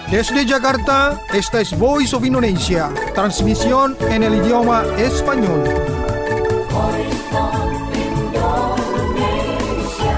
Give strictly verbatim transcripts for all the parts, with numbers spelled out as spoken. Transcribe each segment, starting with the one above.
Desde Jakarta, esta es Voice of Indonesia, transmisión en el idioma español. Voice of Indonesia.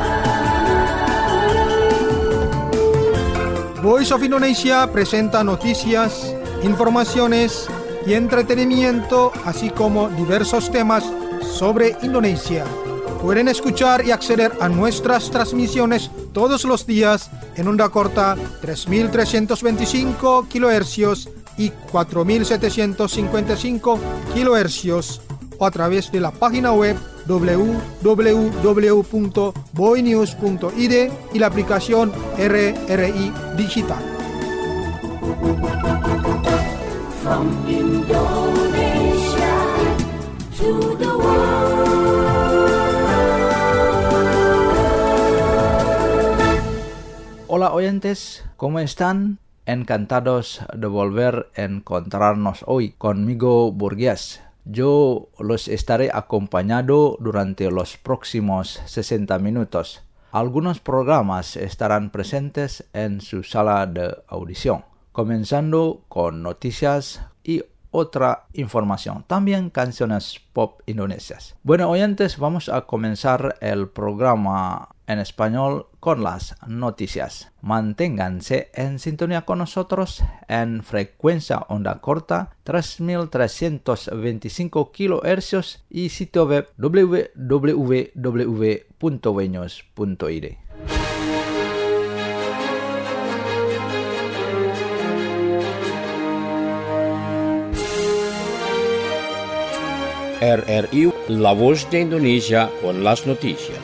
Voice of Indonesia presenta noticias, informaciones y entretenimiento, así como diversos temas sobre Indonesia. Pueden escuchar y acceder a nuestras transmisiones todos los días en onda corta tres mil trescientos veinticinco kilohercios y cuatro mil setecientos cincuenta y cinco kilohercios o a través de la página web doble u doble u doble u punto boinews punto i d y la aplicación R R I Digital. From Indonesia to the world. Hola oyentes, ¿cómo están? Encantados de volver a encontrarnos hoy conmigo, Burgués. Yo los estaré acompañando durante los próximos sesenta minutos. Algunos programas estarán presentes en su sala de audición, comenzando con noticias y otra información, también canciones pop indonesias. Bueno, oyentes, vamos a comenzar el programa en español con las noticias. Manténganse en sintonía con nosotros en frecuencia onda corta tres mil trescientos veinticinco kilohercios y sitio web doble u doble u doble u punto boinews punto i d. R R I, la voz de Indonesia con las noticias.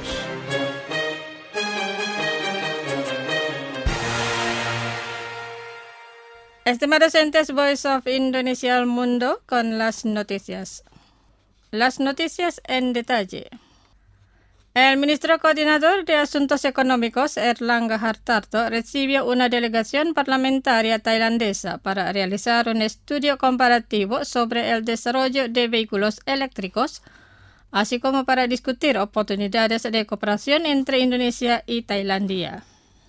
Estimados oyentes, Voice of Indonesia al mundo con las noticias. Las noticias en detalle. El ministro coordinador de Asuntos Económicos, Erlangga Hartarto, recibió una delegación parlamentaria tailandesa para realizar un estudio comparativo sobre el desarrollo de vehículos eléctricos, así como para discutir oportunidades de cooperación entre Indonesia y Tailandia.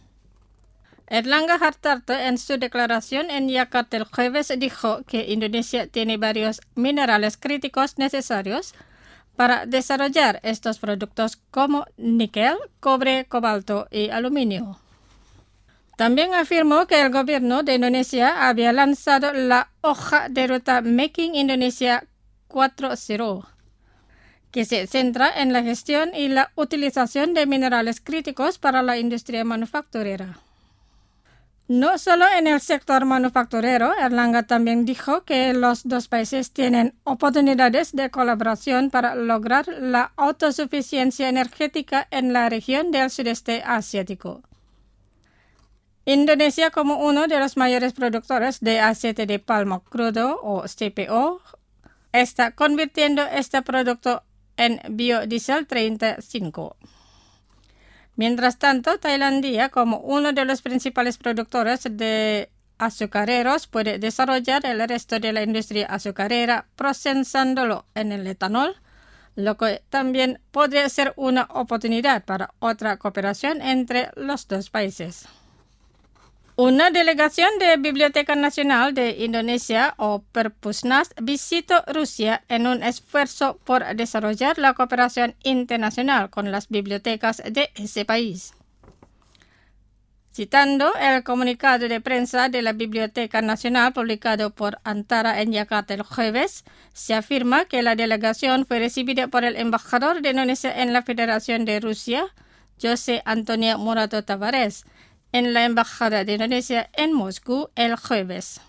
Erlangga Hartarto en su declaración en Yakarta el jueves dijo que Indonesia tiene varios minerales críticos necesarios para desarrollar estos productos como níquel, cobre, cobalto y aluminio. También afirmó que el gobierno de Indonesia había lanzado la hoja de ruta Making Indonesia cuatro punto cero, que se centra en la gestión y la utilización de minerales críticos para la industria manufacturera. No solo en el sector manufacturero, Erlangga también dijo que los dos países tienen oportunidades de colaboración para lograr la autosuficiencia energética en la región del sudeste asiático. Indonesia, como uno de los mayores productores de aceite de palma crudo o C P O, está convirtiendo este producto en biodiesel treinta y cinco. Mientras tanto, Tailandia, como uno de los principales productores de azucareros, puede desarrollar el resto de la industria azucarera procesándolo en el etanol, lo que también podría ser una oportunidad para otra cooperación entre los dos países. Una delegación de Biblioteca Nacional de Indonesia o Perpusnas visitó Rusia en un esfuerzo por desarrollar la cooperación internacional con las bibliotecas de ese país. Citando el comunicado de prensa de la Biblioteca Nacional publicado por Antara en Yakarta el jueves, se afirma que la delegación fue recibida por el embajador de Indonesia en la Federación de Rusia, José Antonio Murato Tavares, en la Embajada de Indonesia en Moscú el jueves.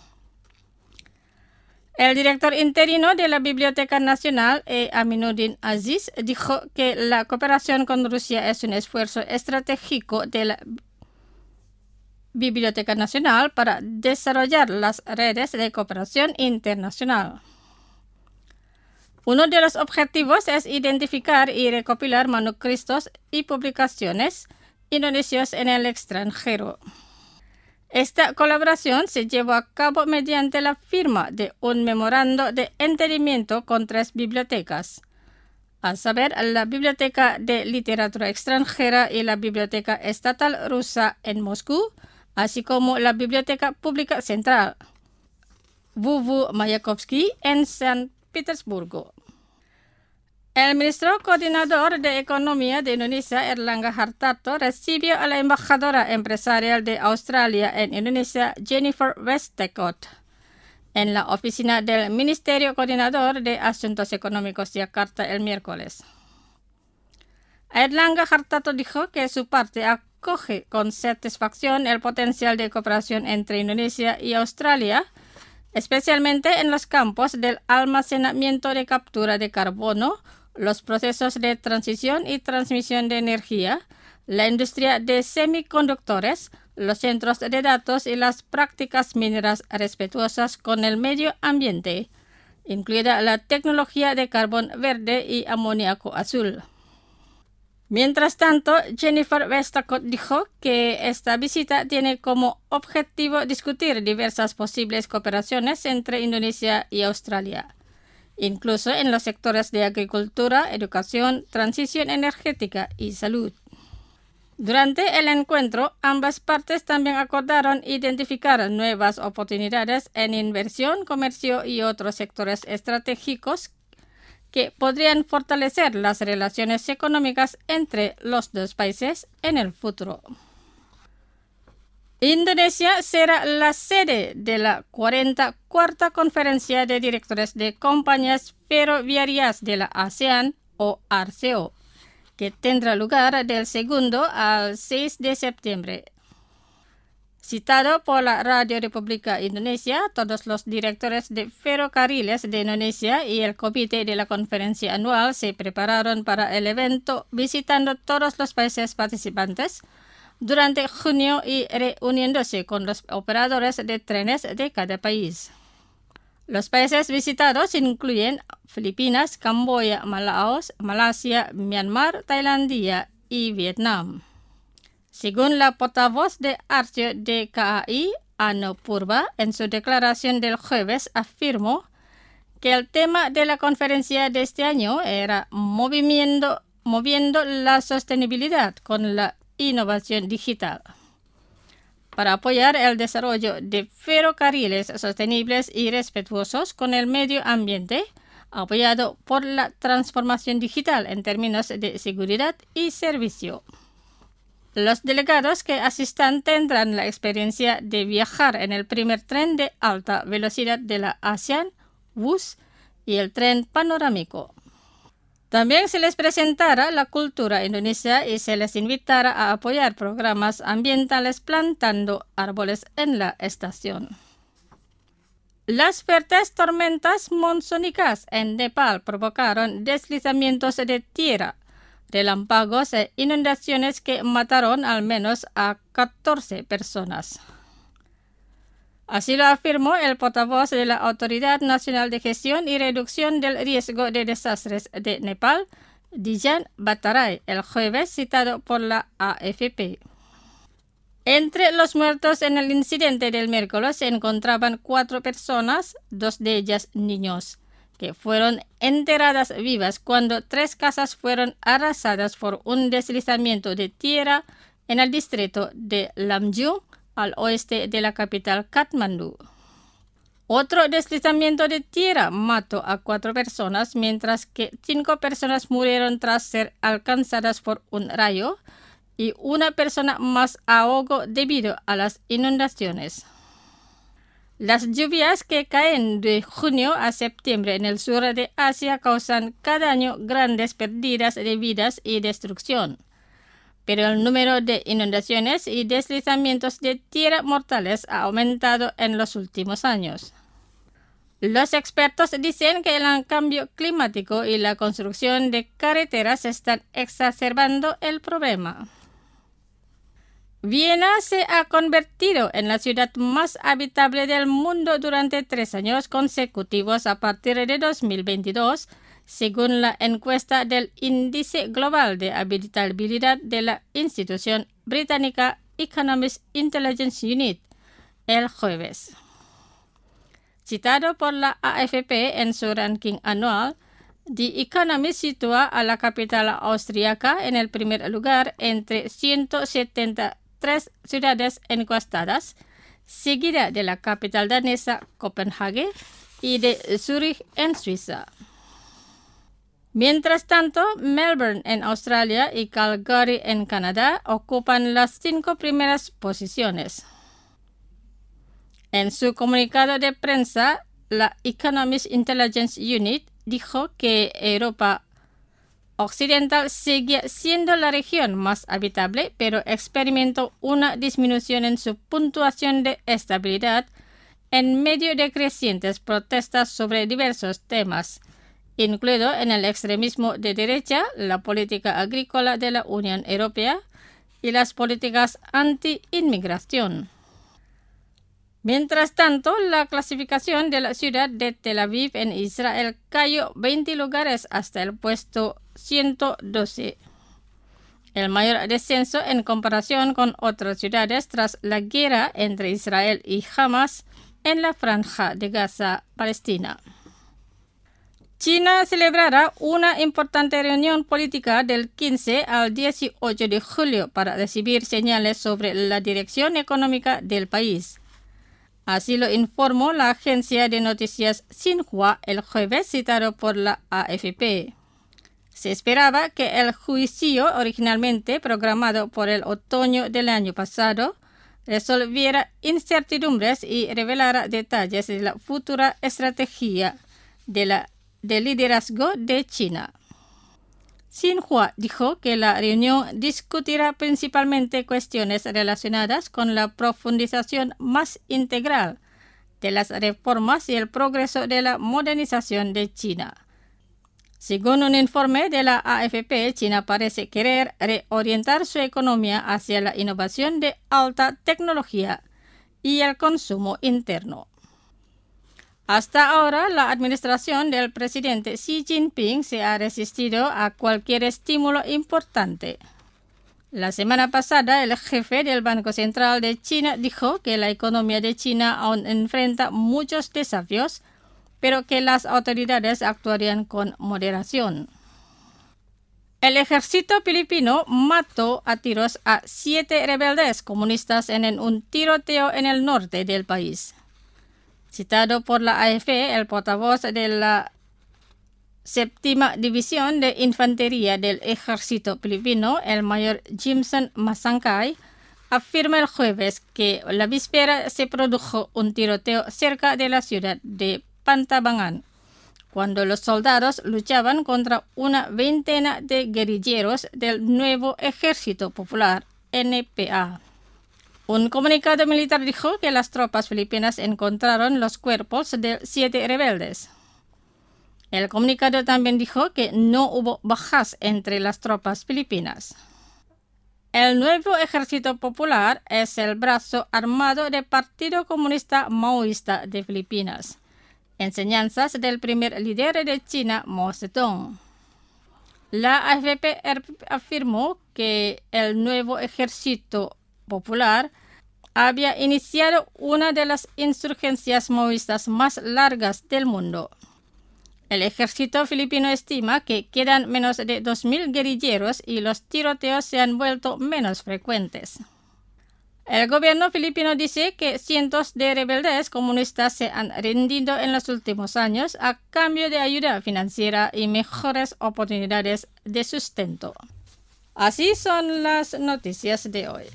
El director interino de la Biblioteca Nacional, E. Aminuddin Aziz, dijo que la cooperación con Rusia es un esfuerzo estratégico de la Biblioteca Nacional para desarrollar las redes de cooperación internacional. Uno de los objetivos es identificar y recopilar manuscritos y publicaciones indonesios en el extranjero. Esta colaboración se llevó a cabo mediante la firma de un memorando de entendimiento con tres bibliotecas, a saber, la Biblioteca de Literatura Extranjera y la Biblioteca Estatal Rusa en Moscú, así como la Biblioteca Pública Central, W W Mayakovsky, en San Petersburgo. El ministro coordinador de Economía de Indonesia, Erlangga Hartarto, recibió a la embajadora empresarial de Australia en Indonesia, Jennifer Westcott, en la oficina del Ministerio Coordinador de Asuntos Económicos de Yakarta el miércoles. Erlangga Hartarto dijo que su parte acoge con satisfacción el potencial de cooperación entre Indonesia y Australia, especialmente en los campos del almacenamiento de captura de carbono, los procesos de transición y transmisión de energía, la industria de semiconductores, los centros de datos y las prácticas mineras respetuosas con el medio ambiente, incluida la tecnología de carbón verde y amoníaco azul. Mientras tanto, Jennifer Westcott dijo que esta visita tiene como objetivo discutir diversas posibles cooperaciones entre Indonesia y Australia, incluso en los sectores de agricultura, educación, transición energética y salud. Durante el encuentro, ambas partes también acordaron identificar nuevas oportunidades en inversión, comercio y otros sectores estratégicos que podrían fortalecer las relaciones económicas entre los dos países en el futuro. Indonesia será la sede de la cuarenta y cuarta Conferencia de Directores de Compañías Ferroviarias de la ASEAN, o ARCEO, que tendrá lugar del segundo al seis de septiembre. Citado por la Radio República Indonesia, todos los directores de ferrocarriles de Indonesia y el comité de la conferencia anual se prepararon para el evento visitando todos los países participantes durante junio y reuniéndose con los operadores de trenes de cada país. Los países visitados incluyen Filipinas, Camboya, Malaos, Malasia, Myanmar, Tailandia y Vietnam. Según la portavoz de ARCEO de K A I, Ano Purba, en su declaración del jueves afirmó que el tema de la conferencia de este año era moviendo, moviendo la sostenibilidad con la innovación digital, para apoyar el desarrollo de ferrocarriles sostenibles y respetuosos con el medio ambiente, apoyado por la transformación digital en términos de seguridad y servicio. Los delegados que asistan tendrán la experiencia de viajar en el primer tren de alta velocidad de la ASEAN, W U S, y el tren panorámico. También se les presentará la cultura indonesia y se les invitará a apoyar programas ambientales plantando árboles en la estación. Las fuertes tormentas monzónicas en Nepal provocaron deslizamientos de tierra, relámpagos e inundaciones que mataron al menos a catorce personas. Así lo afirmó el portavoz de la Autoridad Nacional de Gestión y Reducción del Riesgo de Desastres de Nepal, Dijan Bhattarai, el jueves, citado por la A F P. Entre los muertos en el incidente del miércoles se encontraban cuatro personas, dos de ellas niños, que fueron enterradas vivas cuando tres casas fueron arrasadas por un deslizamiento de tierra en el distrito de Lamjung, al oeste de la capital Katmandú. Otro deslizamiento de tierra mató a cuatro personas, mientras que cinco personas murieron tras ser alcanzadas por un rayo y una persona más ahogó debido a las inundaciones. Las lluvias que caen de junio a septiembre en el sur de Asia causan cada año grandes pérdidas de vidas y destrucción, pero el número de inundaciones y deslizamientos de tierra mortales ha aumentado en los últimos años. Los expertos dicen que el cambio climático y la construcción de carreteras están exacerbando el problema. Viena se ha convertido en la ciudad más habitable del mundo durante tres años consecutivos a partir de dos mil veintidós, según la encuesta del Índice Global de Habitabilidad de la institución británica Economist Intelligence Unit, el jueves. Citado por la A F P en su ranking anual, The Economist sitúa a la capital austríaca en el primer lugar entre ciento setenta tres ciudades encuestadas, seguida de la capital danesa Copenhague y de Zúrich en Suiza. Mientras tanto, Melbourne en Australia y Calgary en Canadá ocupan las cinco primeras posiciones. En su comunicado de prensa, la Economist Intelligence Unit dijo que Europa Occidental seguía siendo la región más habitable, pero experimentó una disminución en su puntuación de estabilidad en medio de crecientes protestas sobre diversos temas, incluido en el extremismo de derecha, la política agrícola de la Unión Europea y las políticas anti-inmigración. Mientras tanto, la clasificación de la ciudad de Tel Aviv en Israel cayó veinte lugares hasta el puesto ciento doce, el mayor descenso en comparación con otras ciudades tras la guerra entre Israel y Hamas en la franja de Gaza, Palestina. China celebrará una importante reunión política del quince al dieciocho de julio para recibir señales sobre la dirección económica del país. Así lo informó la agencia de noticias Xinhua el jueves, citado por la A F P. Se esperaba que el juicio, originalmente programado por el otoño del año pasado, resolviera incertidumbres y revelara detalles de la futura estrategia de, la, de liderazgo de China. Xinhua dijo que la reunión discutirá principalmente cuestiones relacionadas con la profundización más integral de las reformas y el progreso de la modernización de China. Según un informe de la A F P, China parece querer reorientar su economía hacia la innovación de alta tecnología y el consumo interno. Hasta ahora, la administración del presidente Xi Jinping se ha resistido a cualquier estímulo importante. La semana pasada, el jefe del Banco Central de China dijo que la economía de China aún enfrenta muchos desafíos, pero que las autoridades actuarían con moderación. El ejército filipino mató a tiros a siete rebeldes comunistas en un tiroteo en el norte del país. Citado por la A F P, el portavoz de la séptima división de infantería del ejército filipino, el mayor Jimson Masangkay, afirma el jueves que la víspera se produjo un tiroteo cerca de la ciudad de Pantabangan, cuando los soldados luchaban contra una veintena de guerrilleros del Nuevo Ejército Popular, N P A. Un comunicado militar dijo que las tropas filipinas encontraron los cuerpos de siete rebeldes. El comunicado también dijo que no hubo bajas entre las tropas filipinas. El Nuevo Ejército Popular es el brazo armado del Partido Comunista Maoísta de Filipinas, enseñanzas del primer líder de China, Mao Zedong. La A F P afirmó que el Nuevo Ejército Popular había iniciado una de las insurgencias maoístas más largas del mundo. El ejército filipino estima que quedan menos de dos mil guerrilleros y los tiroteos se han vuelto menos frecuentes. El gobierno filipino dice que cientos de rebeldes comunistas se han rendido en los últimos años a cambio de ayuda financiera y mejores oportunidades de sustento. Así son las noticias de hoy.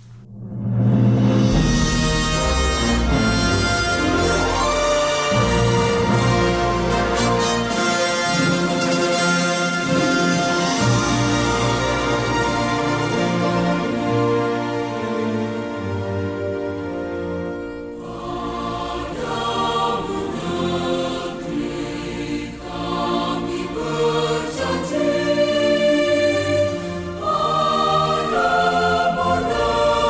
Ada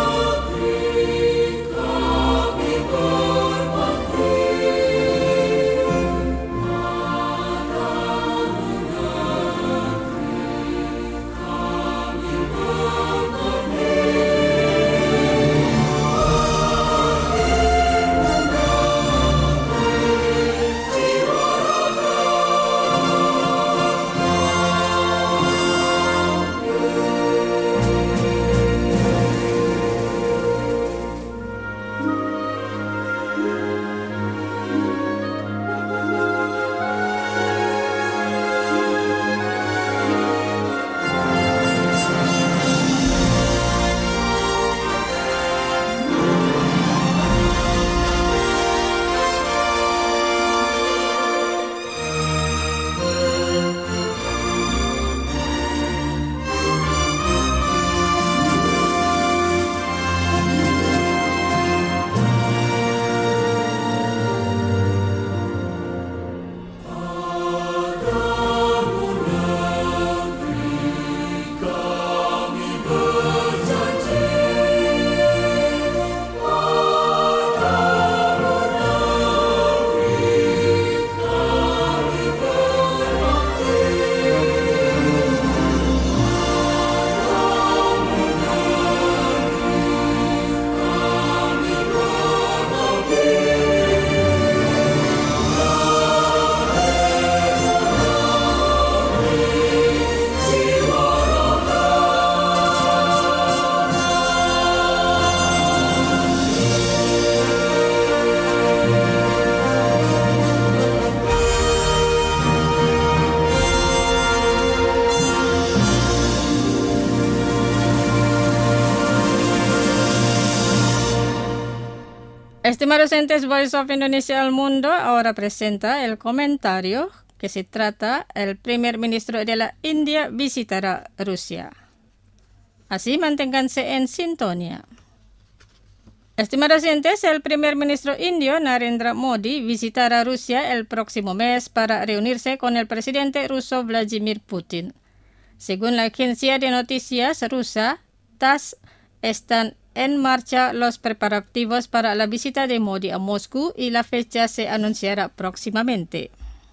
Estimados oyentes, Voice of Indonesia al Mundo ahora presenta el comentario que se trata el primer ministro de la India visitará Rusia. Así manténganse en sintonía. Estimados oyentes, el primer ministro indio Narendra Modi visitará Rusia el próximo mes para reunirse con el presidente ruso Vladimir Putin. Según la agencia de noticias rusa TASS, están en marcha los preparativos para la visita de Modi a Moscú y la fecha se anunciará próximamente.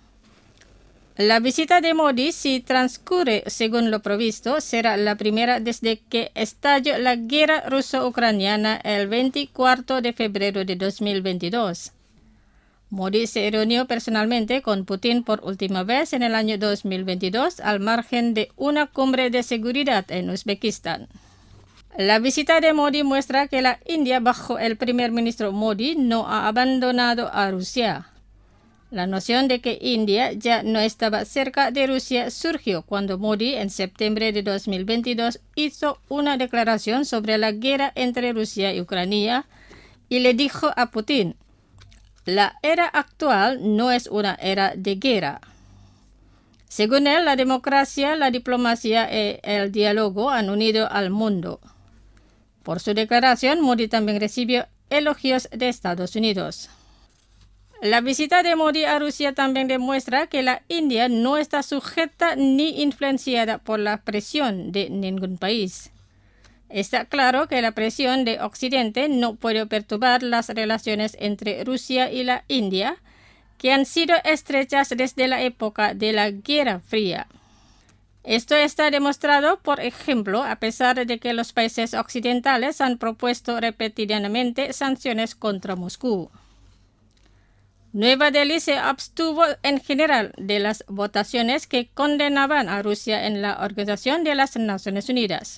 La visita de Modi, si transcurre según lo previsto, será la primera desde que estalló la guerra ruso-ucraniana el veinticuatro de febrero de dos mil veintidós. Modi se reunió personalmente con Putin por última vez en el año dos mil veintidós al margen de una cumbre de seguridad en Uzbekistán. La visita de Modi muestra que la India bajo el primer ministro Modi no ha abandonado a Rusia. La noción de que India ya no estaba cerca de Rusia surgió cuando Modi en septiembre de dos mil veintidós hizo una declaración sobre la guerra entre Rusia y Ucrania y le dijo a Putin: "La era actual no es una era de guerra". Según él, la democracia, la diplomacia y el diálogo han unido al mundo. Por su declaración, Modi también recibió elogios de Estados Unidos. La visita de Modi a Rusia también demuestra que la India no está sujeta ni influenciada por la presión de ningún país. Está claro que la presión de Occidente no puede perturbar las relaciones entre Rusia y la India, que han sido estrechas desde la época de la Guerra Fría. Esto está demostrado, por ejemplo, a pesar de que los países occidentales han propuesto repetidamente sanciones contra Moscú. Nueva Delhi se abstuvo en general de las votaciones que condenaban a Rusia en la Organización de las Naciones Unidas.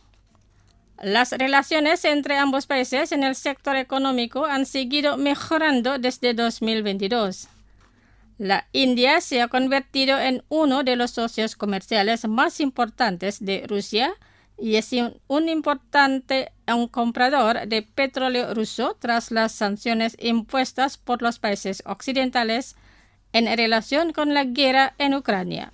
Las relaciones entre ambos países en el sector económico han seguido mejorando desde dos mil veintidós. La India se ha convertido en uno de los socios comerciales más importantes de Rusia y es un, un importante un comprador de petróleo ruso tras las sanciones impuestas por los países occidentales en relación con la guerra en Ucrania.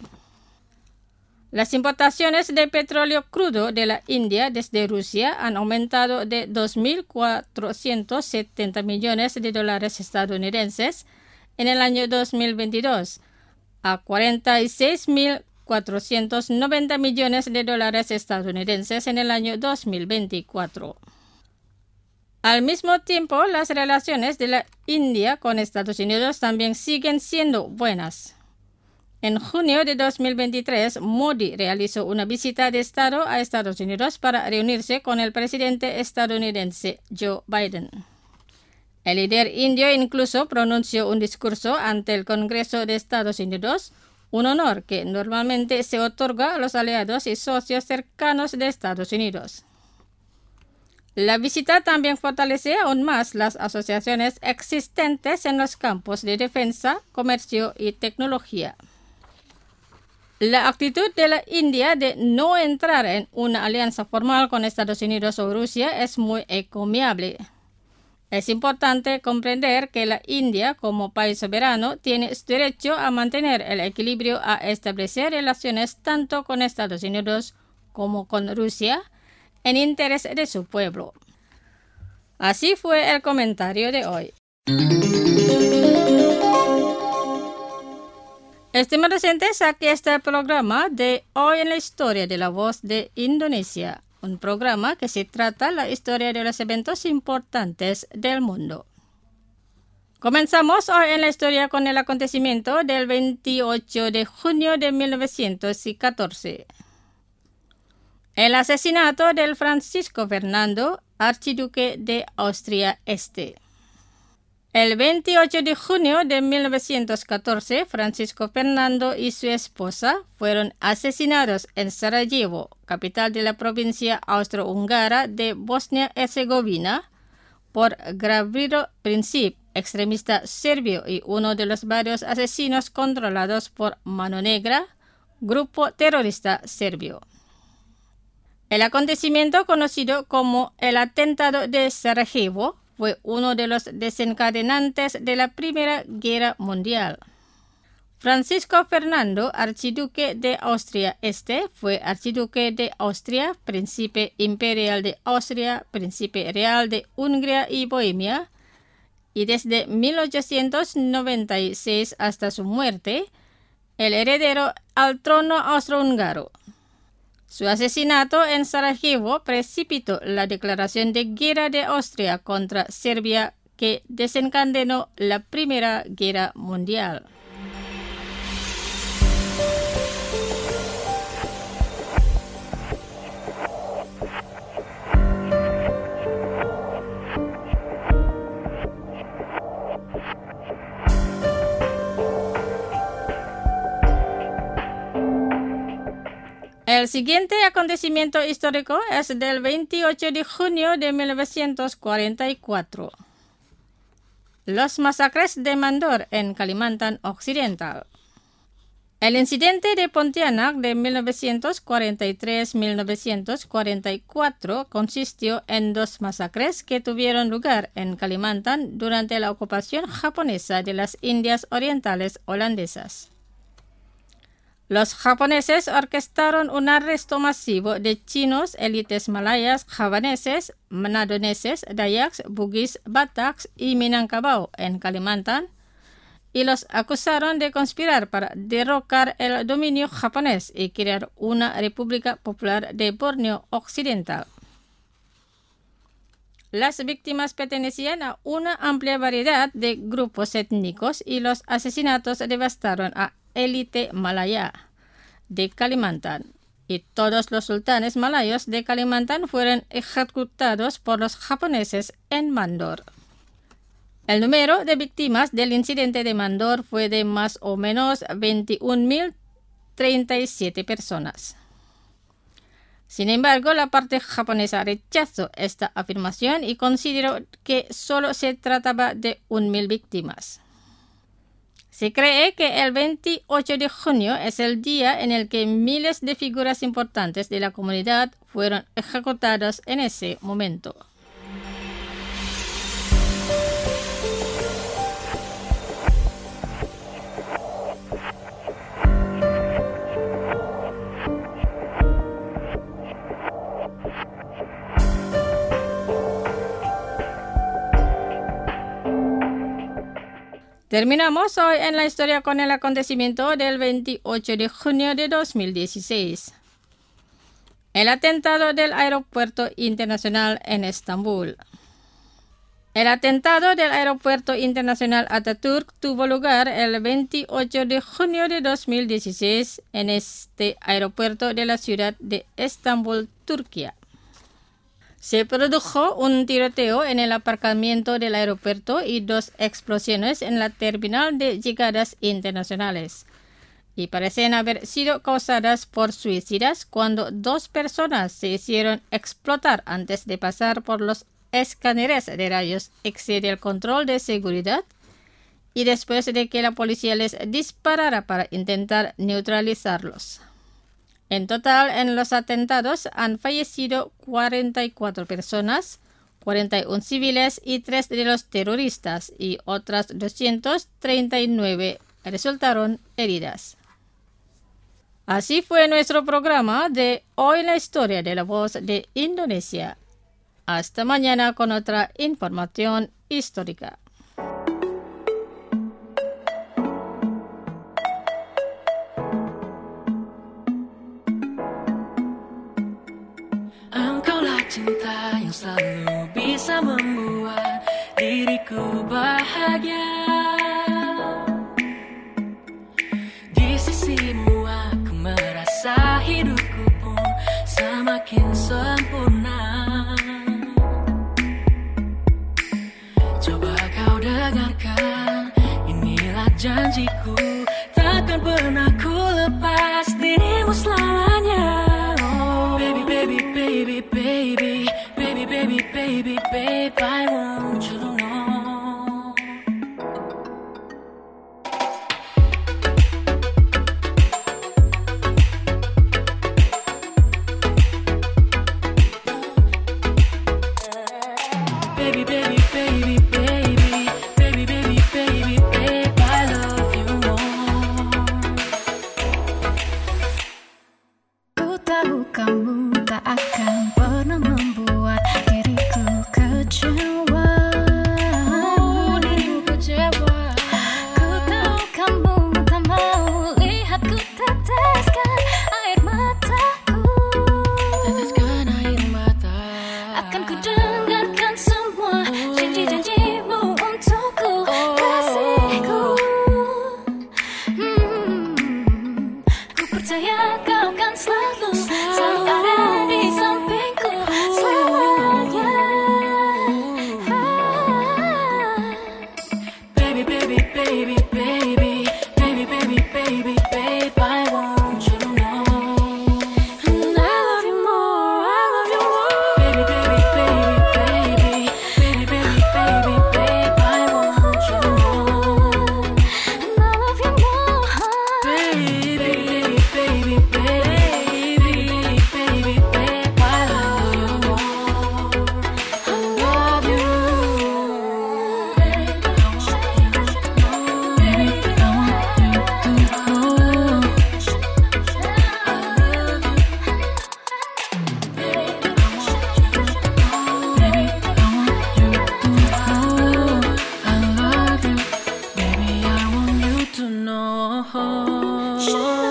Las importaciones de petróleo crudo de la India desde Rusia han aumentado de dos mil cuatrocientos setenta millones de dólares estadounidenses en el año dos mil veintidós a cuarenta y seis mil cuatrocientos noventa millones de dólares estadounidenses en el año dos mil veinticuatro. Al mismo tiempo, las relaciones de la India con Estados Unidos también siguen siendo buenas. En junio de dos mil veintitrés, Modi realizó una visita de Estado a Estados Unidos para reunirse con el presidente estadounidense Joe Biden. El líder indio incluso pronunció un discurso ante el Congreso de Estados Unidos, un honor que normalmente se otorga a los aliados y socios cercanos de Estados Unidos. La visita también fortalece aún más las asociaciones existentes en los campos de defensa, comercio y tecnología. La actitud de la India de no entrar en una alianza formal con Estados Unidos o Rusia es muy encomiable. Es importante comprender que la India, como país soberano, tiene derecho a mantener el equilibrio a establecer relaciones tanto con Estados Unidos como con Rusia en interés de su pueblo. Así fue el comentario de hoy. Estimados oyentes, aquí está el programa de Hoy en la Historia de la Voz de Indonesia. Un programa que se trata la historia de los eventos importantes del mundo. Comenzamos hoy en la historia con el acontecimiento del veintiocho de junio de mil novecientos catorce. El asesinato del Francisco Fernando, archiduque de Austria Este. El veintiocho de junio de mil novecientos catorce, Francisco Fernando y su esposa fueron asesinados en Sarajevo, capital de la provincia austrohúngara de Bosnia-Herzegovina, por Gavrilo Princip, extremista serbio y uno de los varios asesinos controlados por Mano Negra, grupo terrorista serbio. El acontecimiento conocido como el atentado de Sarajevo fue uno de los desencadenantes de la Primera Guerra Mundial. Francisco Fernando, archiduque de Austria Este, fue archiduque de Austria, príncipe imperial de Austria, príncipe real de Hungría y Bohemia, y desde mil ochocientos noventa y seis hasta su muerte, el heredero al trono austrohúngaro. Su asesinato en Sarajevo precipitó la declaración de guerra de Austria contra Serbia que desencadenó la Primera Guerra Mundial. El siguiente acontecimiento histórico es del veintiocho de junio de mil novecientos cuarenta y cuatro. Los masacres de Mandor en Kalimantan Occidental. El incidente de Pontianak de mil novecientos cuarenta y tres a mil novecientos cuarenta y cuatro consistió en dos masacres que tuvieron lugar en Kalimantan durante la ocupación japonesa de las Indias Orientales holandesas. Los japoneses orquestaron un arresto masivo de chinos, élites malayas, javaneses, manadoneses, dayaks, bugis, bataks y minangkabau en Kalimantan y los acusaron de conspirar para derrocar el dominio japonés y crear una República Popular de Borneo Occidental. Las víctimas pertenecían a una amplia variedad de grupos étnicos y los asesinatos devastaron a élite malaya de Kalimantan, y todos los sultanes malayos de Kalimantan fueron ejecutados por los japoneses en Mandor. El número de víctimas del incidente de Mandor fue de más o menos veintiún mil treinta y siete personas. Sin embargo, la parte japonesa rechazó esta afirmación y consideró que solo se trataba de un mil víctimas. Se cree que el veintiocho de junio es el día en el que miles de figuras importantes de la comunidad fueron ejecutadas en ese momento. Terminamos hoy en la historia con el acontecimiento del veintiocho de junio de dos mil dieciséis. El atentado del Aeropuerto Internacional en Estambul. El atentado del Aeropuerto Internacional Atatürk tuvo lugar el veintiocho de junio de dos mil dieciséis en este aeropuerto de la ciudad de Estambul, Turquía. Se produjo un tiroteo en el aparcamiento del aeropuerto y dos explosiones en la terminal de llegadas internacionales, y parecen haber sido causadas por suicidas cuando dos personas se hicieron explotar antes de pasar por los escáneres de rayos X del control de seguridad y después de que la policía les disparara para intentar neutralizarlos. En total, en los atentados han fallecido cuarenta y cuatro personas, cuarenta y uno civiles y tres de los terroristas, y otras doscientas treinta y nueve resultaron heridas. Así fue nuestro programa de Hoy la Historia de la Voz de Indonesia. Hasta mañana con otra información histórica. Cinta yang selalu bisa membuat diriku bahagia. Di sisimu aku merasa hidupku pun semakin sempurna. Coba kau dengarkan, inilah janjiku, takkan pernah ku lepas dirimu selamanya. Baby, baby, baby, baby, baby, baby, baby, babe, I want you to know. Baby, baby, baby. tahu kamu tak akan pernah membuat diriku kecewa. Oh, dirimu kecewa. Ku tahu kamu tak mau lihat ku teteskan air mataku. Teteskan air mata. Akan ku dengarkan semua janji-janjimu untukku, kasihku. Hmm, ku percaya kau kan selalu, selalu ada di sampingku selamanya. Baby, baby, baby, baby, baby, baby, baby, babe, I want you to know. And I love you more, I love you more. Baby, baby, baby, baby, baby, baby, baby, babe, I want you to know. And I love you more. Baby, baby, baby, baby, baby, babe, I love you more. I love you. Baby, I want you to know. Baby, I want you to know. I love you. Baby, I want you to know. Baby, I want you to know. I love you. Baby, I want you to know.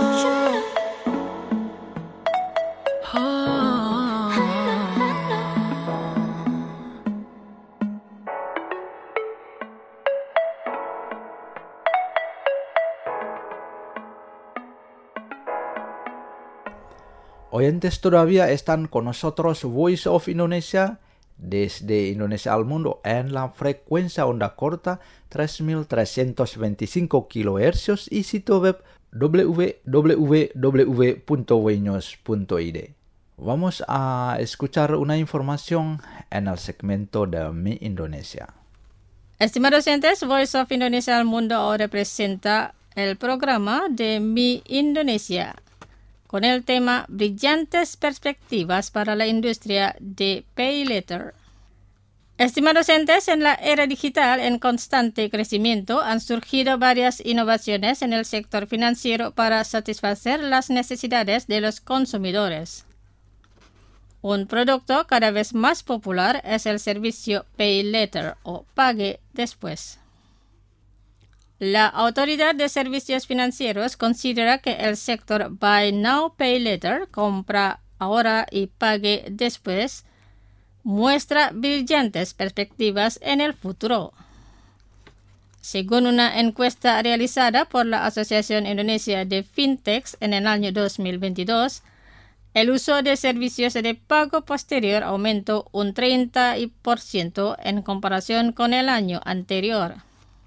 Oyentes, todavía están con nosotros Voice of Indonesia desde Indonesia al mundo en la frecuencia onda corta tres mil trescientos veinticinco kilohercios y sitio web w w w punto wenews punto i d. Vamos a escuchar una información en el segmento de Mi Indonesia. Estimados oyentes, Voice of Indonesia al mundo ahora presenta el programa de Mi Indonesia, con el tema Brillantes perspectivas para la industria de Pay Later. Estimados oyentes, en la era digital en constante crecimiento han surgido varias innovaciones en el sector financiero para satisfacer las necesidades de los consumidores. Un producto cada vez más popular es el servicio Pay Later o Pague Después. La Autoridad de Servicios Financieros considera que el sector Buy Now, Pay Later, compra ahora y pague después, muestra brillantes perspectivas en el futuro. Según una encuesta realizada por la Asociación Indonesia de Fintechs en el año dos mil veintidós, el uso de servicios de pago posterior aumentó un treinta por ciento en comparación con el año anterior.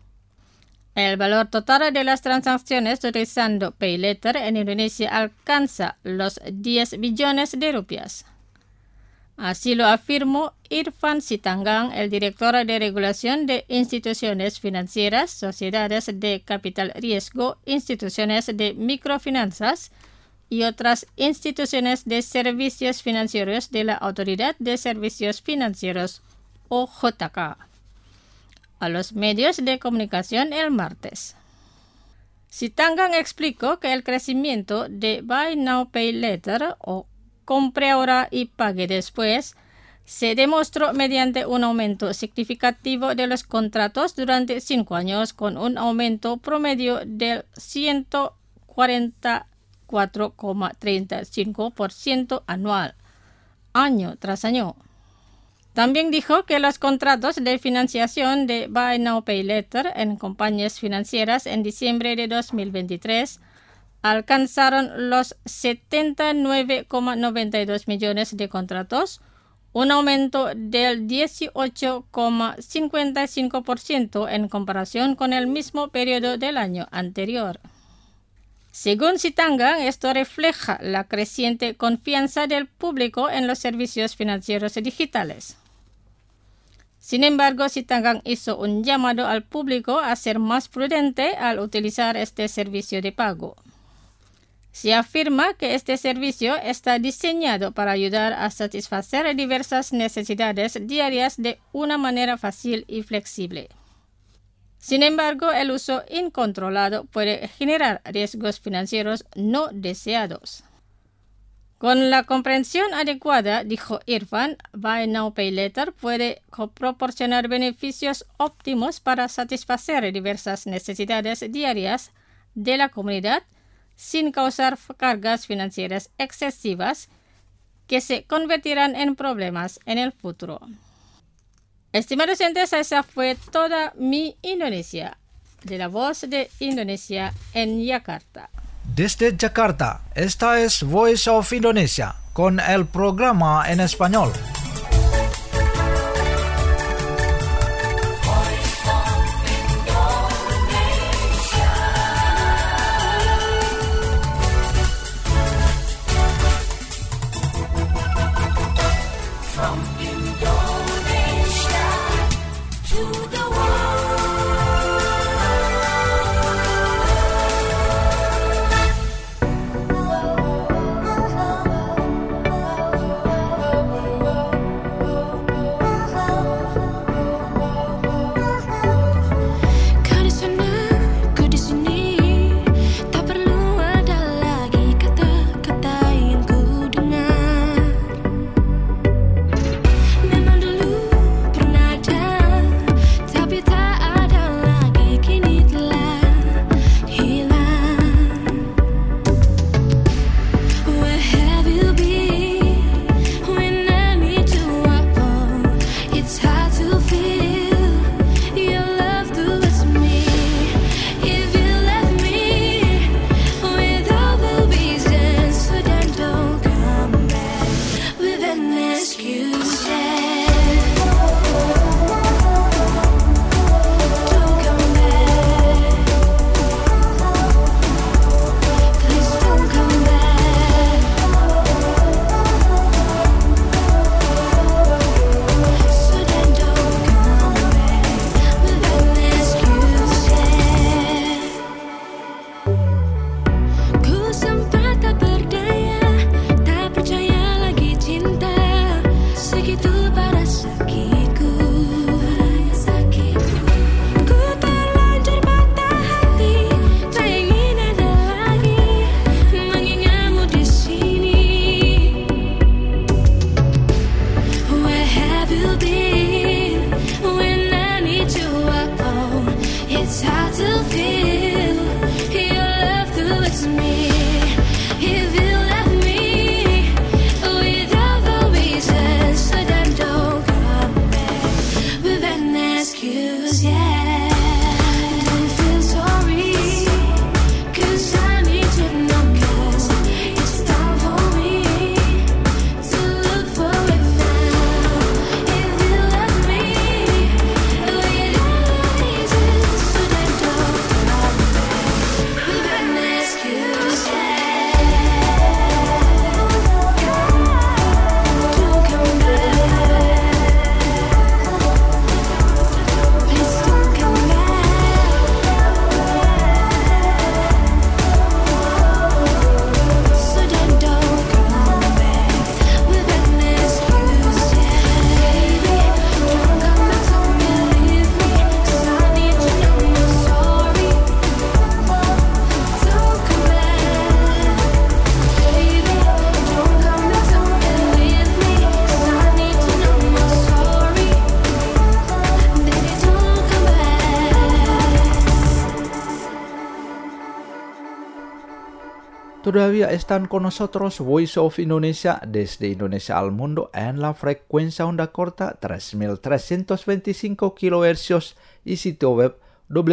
El valor total de las transacciones utilizando Pay Later en Indonesia alcanza los diez billones de rupias. Así lo afirmó Irfan Sitanggang, el director de regulación de instituciones financieras, sociedades de capital riesgo, instituciones de microfinanzas y otras instituciones de servicios financieros de la Autoridad de Servicios Financieros, O J K, a los medios de comunicación el martes. Sitanggang explicó que el crecimiento de Buy Now Pay Later o compre ahora y pague después se demostró mediante un aumento significativo de los contratos durante cinco años, con un aumento promedio del ciento cuarenta y cuatro coma treinta y cinco por ciento anual, año tras año. También dijo que los contratos de financiación de Buy Now Pay Later en compañías financieras en diciembre de dos mil veintitrés alcanzaron los setenta y nueve coma noventa y dos millones de contratos, un aumento del dieciocho coma cincuenta y cinco por ciento en comparación con el mismo periodo del año anterior. Según Sitanggang, esto refleja la creciente confianza del público en los servicios financieros digitales. Sin embargo, Sitanggang hizo un llamado al público a ser más prudente al utilizar este servicio de pago. Se afirma que este servicio está diseñado para ayudar a satisfacer diversas necesidades diarias de una manera fácil y flexible. Sin embargo, el uso incontrolado puede generar riesgos financieros no deseados. Con la comprensión adecuada, dijo Irfan, Buy Now Pay Later puede proporcionar beneficios óptimos para satisfacer diversas necesidades diarias de la comunidad sin causar cargas financieras excesivas que se convertirán en problemas en el futuro. Estimados oyentes, esa fue toda mi Indonesia, de la Voz de Indonesia en Yakarta. Desde Jakarta, esta es Voice of Indonesia con el programa en español. Todavía están con nosotros Voice of Indonesia desde Indonesia al mundo en la frecuencia onda corta tres mil trescientos veinticinco kilohercios y sitio web w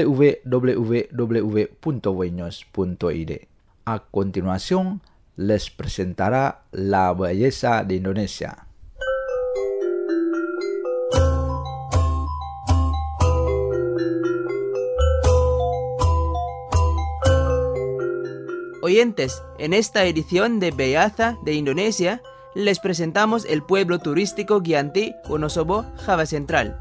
w w punto voinews punto i d. A continuación, les presentará la belleza de Indonesia. Oyentes, en esta edición de Belleza de Indonesia, les presentamos el pueblo turístico Giyanti, Wonosobo, Java Central.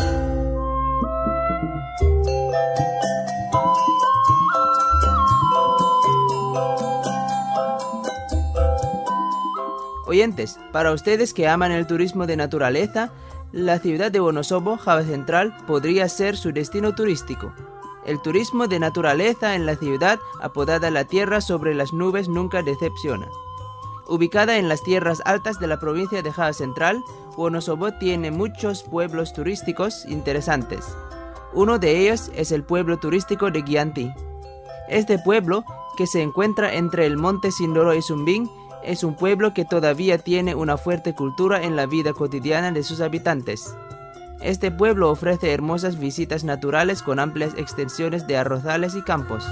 Oyentes, para ustedes que aman el turismo de naturaleza, la ciudad de Wonosobo, Java Central, podría ser su destino turístico. El turismo de naturaleza en la ciudad, apodada la tierra sobre las nubes, nunca decepciona. Ubicada en las tierras altas de la provincia de Java Central, Wonosobo tiene muchos pueblos turísticos interesantes. Uno de ellos es el pueblo turístico de Gianti. Este pueblo, que se encuentra entre el monte Sindoro y Sumbing, es un pueblo que todavía tiene una fuerte cultura en la vida cotidiana de sus habitantes. Este pueblo ofrece hermosas visitas naturales con amplias extensiones de arrozales y campos.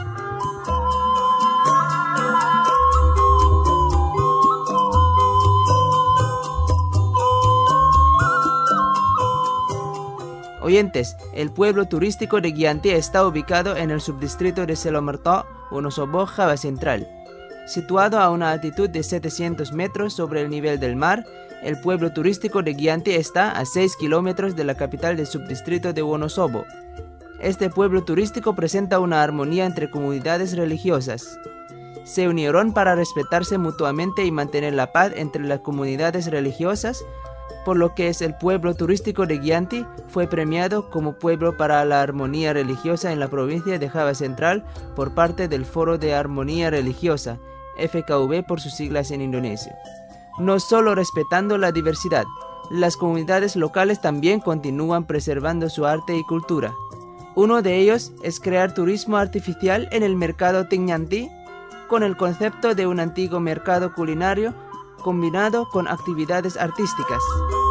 Oyentes, el pueblo turístico de Gianti está ubicado en el subdistrito de Selomerto, Wonosobo, Java Central. Situado a una altitud de setecientos metros sobre el nivel del mar, el pueblo turístico de Gianti está a seis kilómetros de la capital del subdistrito de Wonosobo. Este pueblo turístico presenta una armonía entre comunidades religiosas. Se unieron para respetarse mutuamente y mantener la paz entre las comunidades religiosas, por lo que es el pueblo turístico de Gianti fue premiado como pueblo para la armonía religiosa en la provincia de Java Central por parte del Foro de Armonía Religiosa, F K V por sus siglas en indonesio. No solo respetando la diversidad, las comunidades locales también continúan preservando su arte y cultura. Uno de ellos es crear turismo artificial en el mercado Tingyanti, con el concepto de un antiguo mercado culinario combinado con actividades artísticas.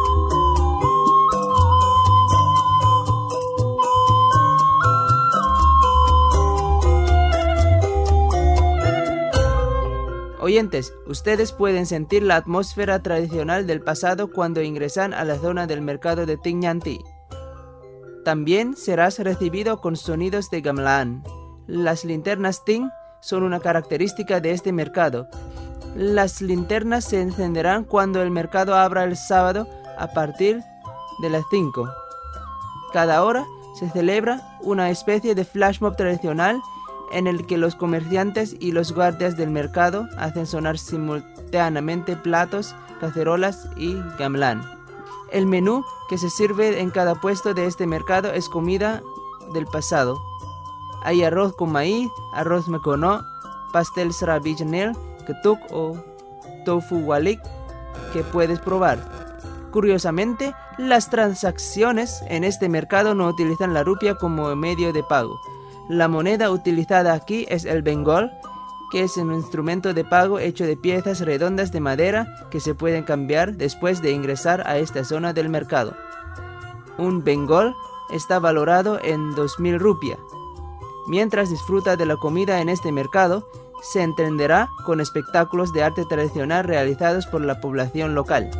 Oyentes, ustedes pueden sentir la atmósfera tradicional del pasado cuando ingresan a la zona del mercado de Tingyanti. También serás recibido con sonidos de gamelan. Las linternas Ting son una característica de este mercado. Las linternas se encenderán cuando el mercado abra el sábado a partir de las cinco. Cada hora se celebra una especie de flash mob tradicional en el que los comerciantes y los guardias del mercado hacen sonar simultáneamente platos, cacerolas y gamelan. El menú que se sirve en cada puesto de este mercado es comida del pasado. Hay arroz con maíz, arroz mekono, pastel serabi jenil, ketuk o tofu walik que puedes probar. Curiosamente, las transacciones en este mercado no utilizan la rupia como medio de pago. La moneda utilizada aquí es el bengol, que es un instrumento de pago hecho de piezas redondas de madera que se pueden cambiar después de ingresar a esta zona del mercado. Un bengol está valorado en dos mil rupias. Mientras disfruta de la comida en este mercado, se entenderá con espectáculos de arte tradicional realizados por la población local.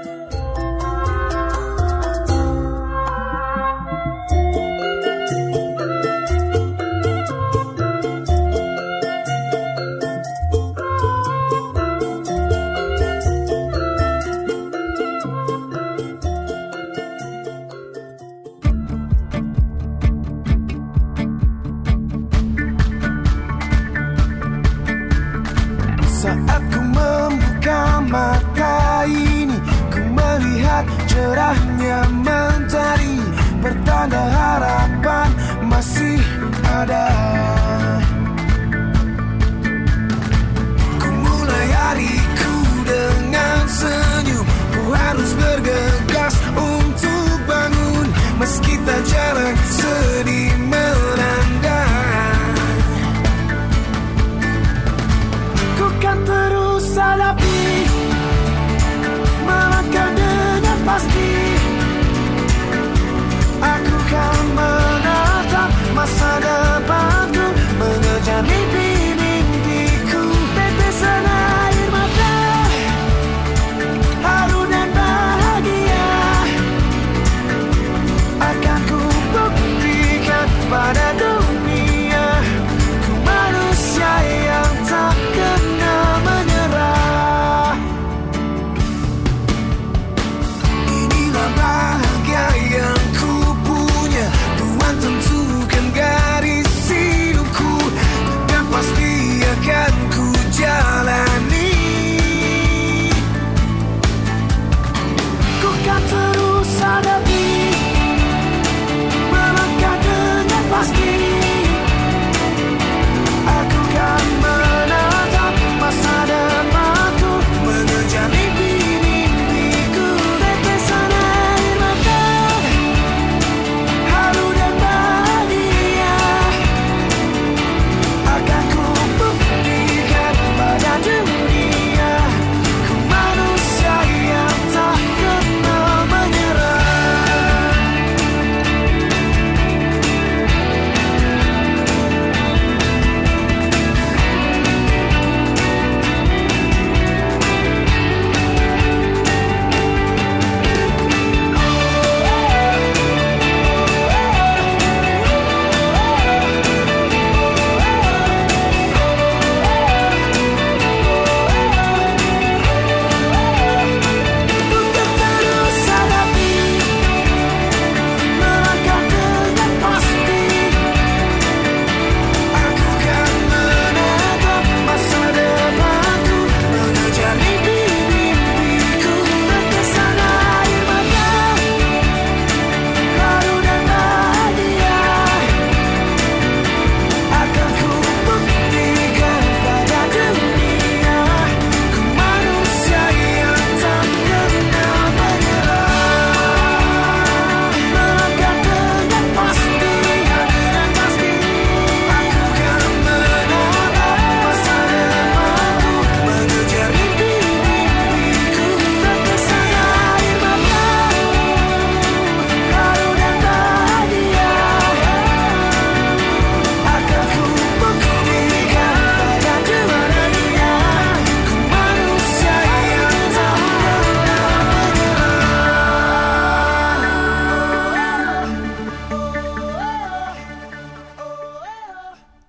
Saat ku membuka mata ini, ku melihat cerahnya mentari, pertanda harapan masih ada. Ku mulai hariku dengan senyum, ku harus bergegas untuk bangun, meski tak jarang sedih melanda. Terus hadapi, melangkah dengan pasti. Aku kan menatap masa depanku, mengejar mimpi-mimpiku. Tetesan air mata, haru dan bahagia akan ku buktikan pada dunia. Ku manusia yang tak kenal menyerah. Inilah bahagia yang ku punya, Tuhan tentukan garis hidupku. Dapat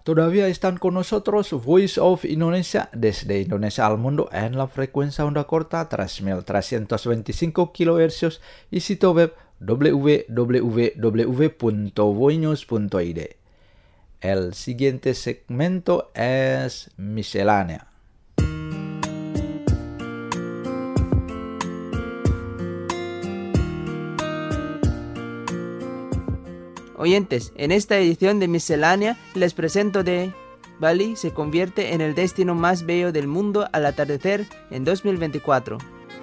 Todavía están con nosotros Voice of Indonesia desde Indonesia al mundo en la frecuencia onda corta tres mil trescientos veinticinco kilohercios y sitio web w w w punto voinews punto i d. El siguiente segmento es miscelánea. Oyentes, en esta edición de Miscelánea les presento de Bali se convierte en el destino más bello del mundo al atardecer en dos mil veinticuatro.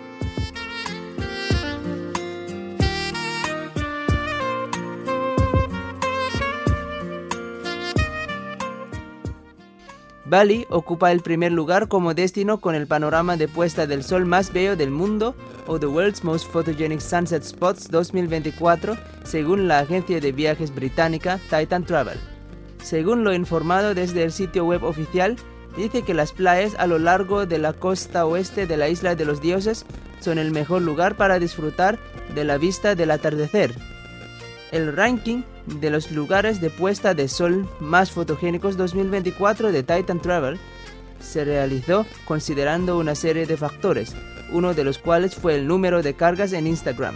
Bali ocupa el primer lugar como destino con el panorama de puesta del sol más bello del mundo, o The World's Most Photogenic Sunset Spots dos mil veinticuatro, según la agencia de viajes británica Titan Travel. Según lo informado desde el sitio web oficial, dice que las playas a lo largo de la costa oeste de la Isla de los Dioses son el mejor lugar para disfrutar de la vista del atardecer. El ranking de los lugares de puesta de sol más fotogénicos dos mil veinticuatro de Titan Travel se realizó considerando una serie de factores, uno de los cuales fue el número de cargas en Instagram.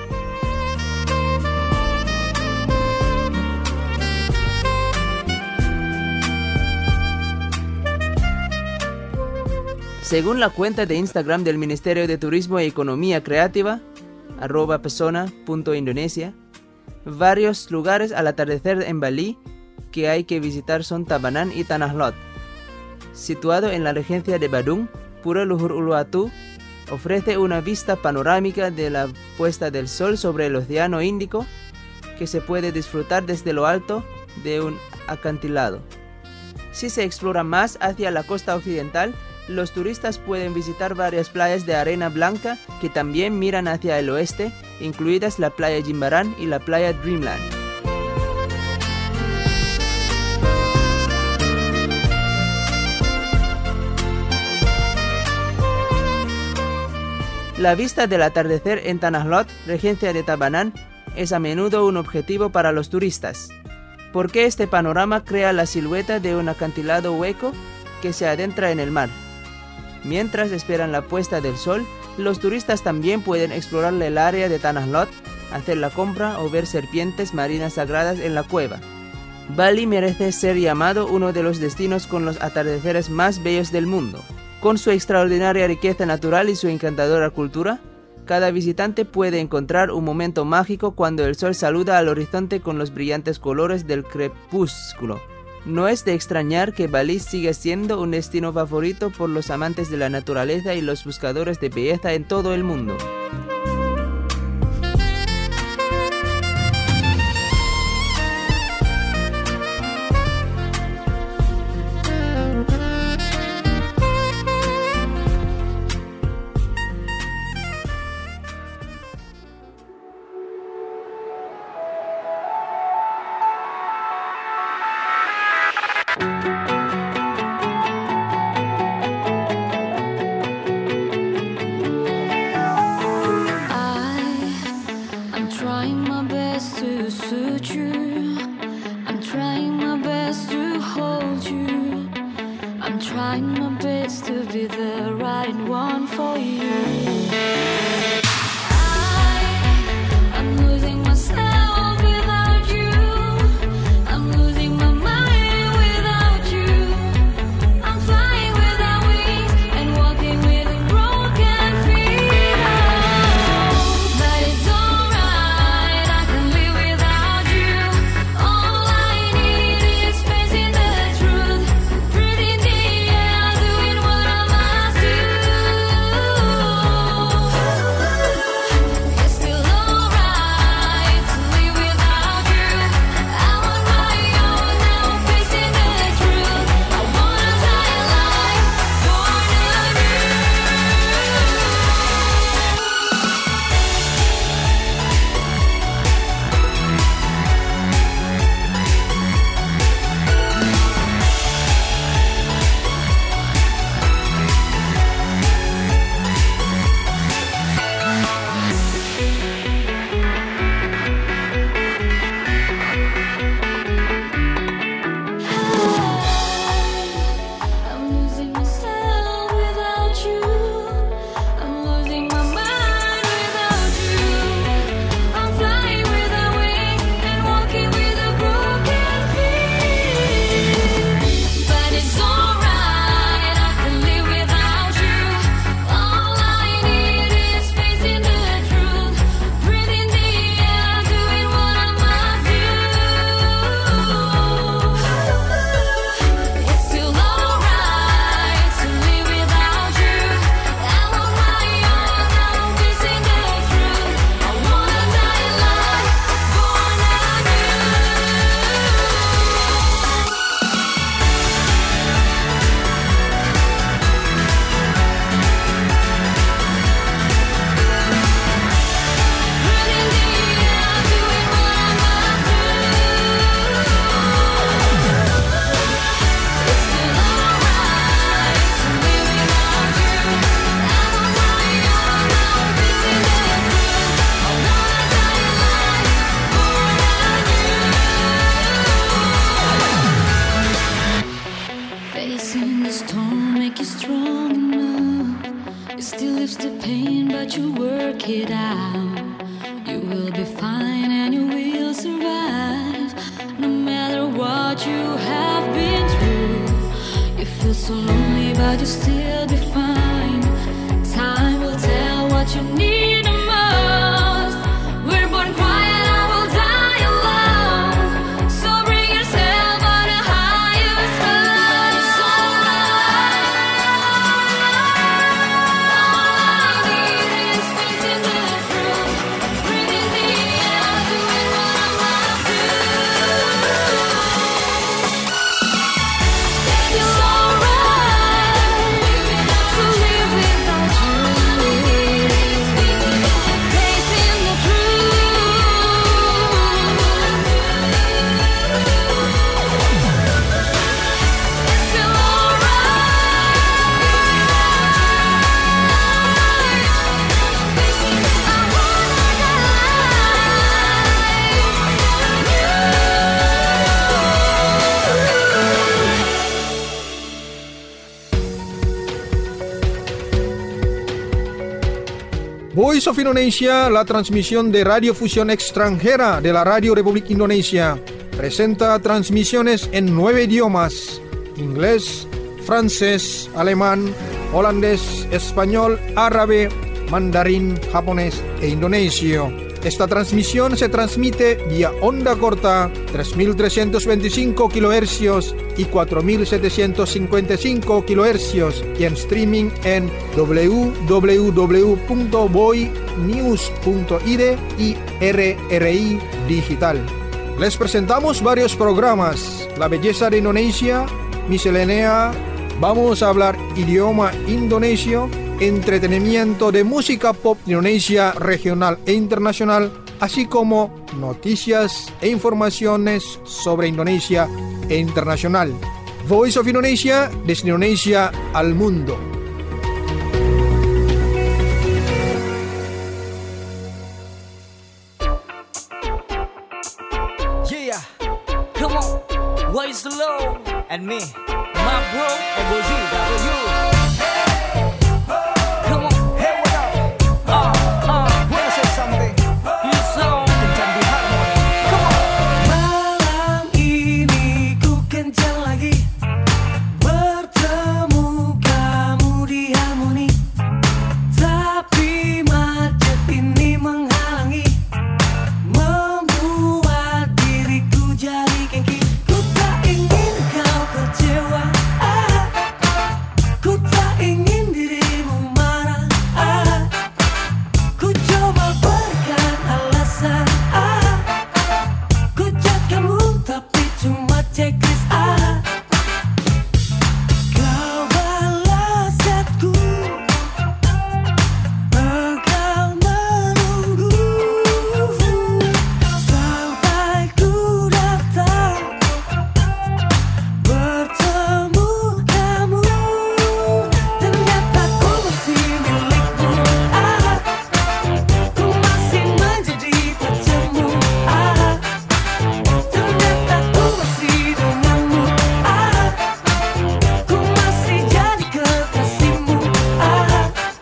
Según la cuenta de Instagram del Ministerio de Turismo y Economía Creativa, arroba pesona punto indonesia, varios lugares al atardecer en Bali que hay que visitar son Tabanan y Tanah Lot. Situado en la regencia de Badung, Pura Luhur Uluwatu ofrece una vista panorámica de la puesta del sol sobre el Océano Índico que se puede disfrutar desde lo alto de un acantilado. Si se explora más hacia la costa occidental, los turistas pueden visitar varias playas de arena blanca que también miran hacia el oeste, incluidas la playa Jimbaran y la playa Dreamland. La vista del atardecer en Tanah Lot, regencia de Tabanan, es a menudo un objetivo para los turistas, porque este panorama crea la silueta de un acantilado hueco que se adentra en el mar. Mientras esperan la puesta del sol, los turistas también pueden explorar el área de Tanah Lot, hacer la compra o ver serpientes marinas sagradas en la cueva. Bali merece ser llamado uno de los destinos con los atardeceres más bellos del mundo. Con su extraordinaria riqueza natural y su encantadora cultura, cada visitante puede encontrar un momento mágico cuando el sol saluda al horizonte con los brillantes colores del crepúsculo. No es de extrañar que Bali siga siendo un destino favorito por los amantes de la naturaleza y los buscadores de belleza en todo el mundo. Ooh. It still lives the pain, but you work it out. You will be fine and you will survive. No matter what you have been through, you feel so lonely, but you still be fine. Time will tell what you need the most. We're born quiet, I will die alone. So bring yourself on a higher road. It's alright. All I need is facing the truth. Breathing the air, doing what I love to. It's alright to live without you. Facing the truth. It's still Voice of Indonesia, la transmisión de radiofusión extranjera de la Radio Republik Indonesia, presenta transmisiones en nueve idiomas: inglés, francés, alemán, holandés, español, árabe, mandarín, japonés e indonesio. Esta transmisión se transmite vía onda corta tres mil trescientos veinticinco kilohercios y cuatro mil setecientos cincuenta y cinco kilohercios y en streaming en w w w punto voy news punto i d y R R I Digital. Les presentamos varios programas: La belleza de Indonesia, Miscelánea, Vamos a hablar idioma indonesio, entretenimiento de música pop de Indonesia regional e internacional, así como noticias e informaciones sobre Indonesia e internacional. Voice of Indonesia, desde Indonesia al mundo. Yeah, come on, Wise the Low and me, my bro, and W W. Come on, hey, what up? Uh, uh, wanna say something? You sound kencang di harmoni. Come on. Malam ini ku kencang lagi, bertemu kamu di harmoni, tapi macet ini menghalangi, membuat diriku jadi kengki. Ku tak ingin kau kecewa, ah. Ku tak ingin dirimu marah, ah. Ku coba berikan alasan, ah. Ku chat kamu tapi cuma checklist, ah. Kau balas chatku, engkau menunggu sampai ku datang bertemu kamu. Ternyata ku masih milikmu, ah. Ku masih menjadi pacarmu, ah. Ternyata ku masih denganmu, ah. Ku masih jadi kekasihmu, ah.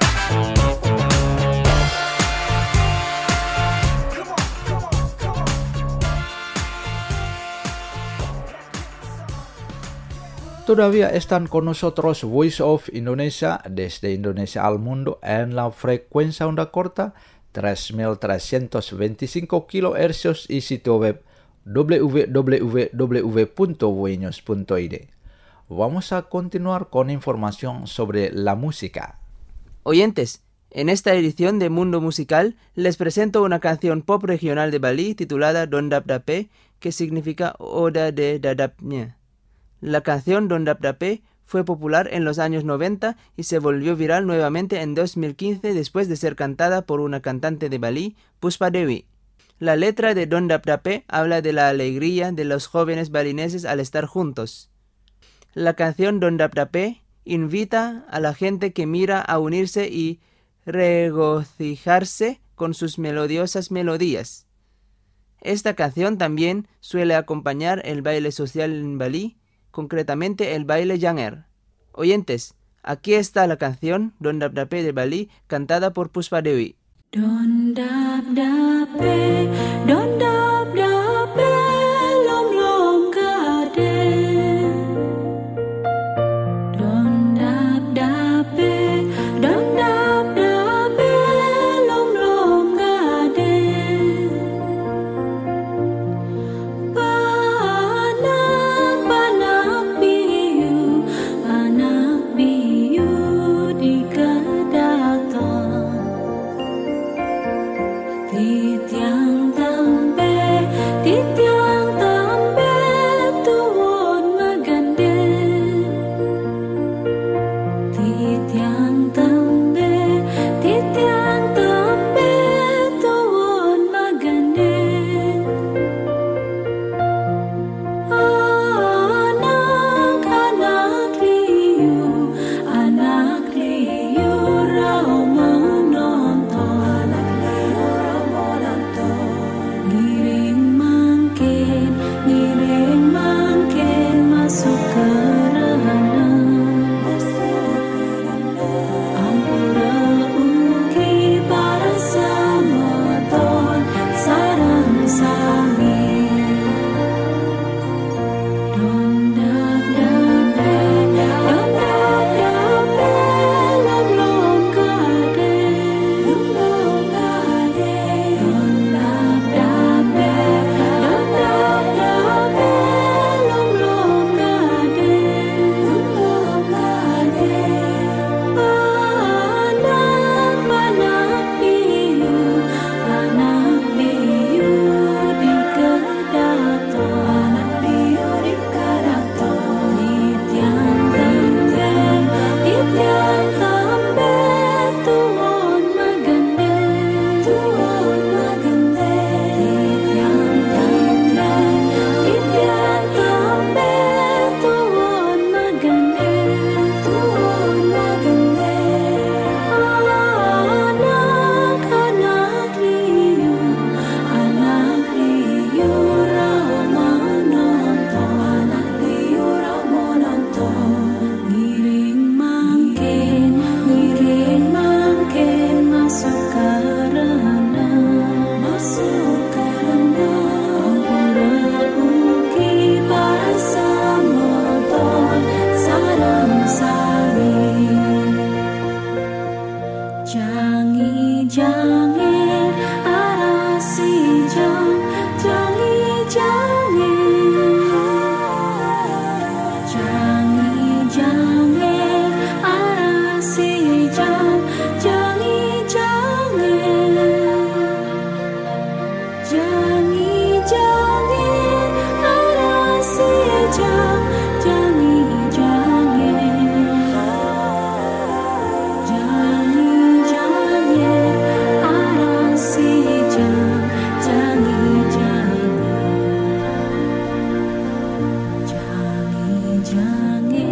Todavía están con nosotros Voice of Indonesia desde Indonesia al mundo en la frecuencia onda corta tres mil trescientos veinticinco kilohercios y sitio web w w w punto voinews punto i d. Vamos a continuar con información sobre la música. Oyentes, en esta edición de Mundo Musical les presento una canción pop regional de Bali titulada Don Dap Dape, que significa Oda de Dadapnya. La canción Don Dap Dape fue popular en los años noventa y se volvió viral nuevamente en dos mil quince después de ser cantada por una cantante de Bali, Puspa Dewi. La letra de Don Dap Dape habla de la alegría de los jóvenes balineses al estar juntos. La canción Don Dap Dape invita a la gente que mira a unirse y regocijarse con sus melodiosas melodías. Esta canción también suele acompañar el baile social en Bali, concretamente el baile Janger. Oyentes, Aquí está la canción Don Dap Dape de Bali, cantada por Puspa Dewi. Don dap dape, don dap dape, lom lom gade. Don dap dape, don dap dape, lom lom gade. Panak panak biu, panak biu di kedaton. Titiang tambe, titiang tambe, tuwon magande. Titiang tambe, titiang tambe, tuwon magande. Anak, anak liu, anak liu raw menonton. Ngiring mangkin, ngiring mangkin masuk ke renang. Ampura uki para samoton sarang sami. Don dap dape, don dap dape, lom lom gade, lom lom gade. Don dap dape, don dap dape, lom lom gade, lom lom gade. Panak panak biu, panak biu di kedaton. Panak biu di kedaton. Titiang tambe, titiang tambe, tuwon magande, tuwon magande. Titiang tambe, titiang tambe, tuwon magande, tuwon magande. Anak, anak liu, anak liu raw menonton. Anak liu raw menonton. Ngiring mangkin, ngiring mangkin masuk ke renang, masuk ke renang. Ampura uki para samoton sarang sami. Jangi jangi arasi jang, jangi jangi. Jangi jangi arasi jang, jangi jangi. Jangi jangi arasi jang, jangi jangi. Jangi jangi arasi jang, jangi jangi. Jangi jangi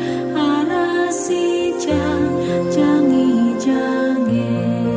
arasi jang, jangi jangi.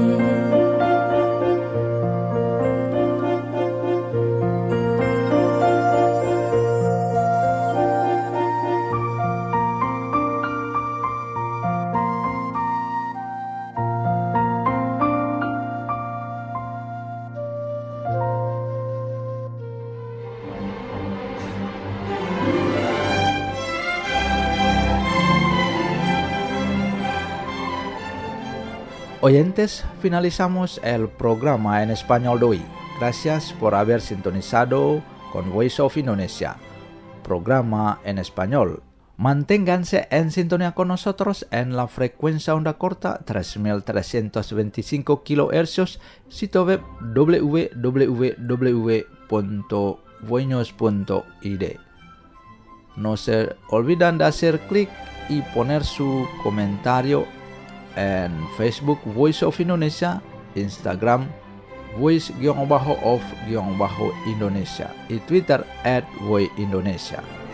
Oyentes, finalizamos el programa en español de hoy. Gracias por haber sintonizado con Voice of Indonesia, programa en español. Manténganse en sintonía con nosotros en la frecuencia onda corta tres mil trescientos veinticinco kilohercios, sitio web w w w punto voinos punto i d. No se olviden de hacer clic y poner su comentario en Facebook Voice of Indonesia, Instagram Voice-of-Indonesia y Twitter at Voice Indonesia.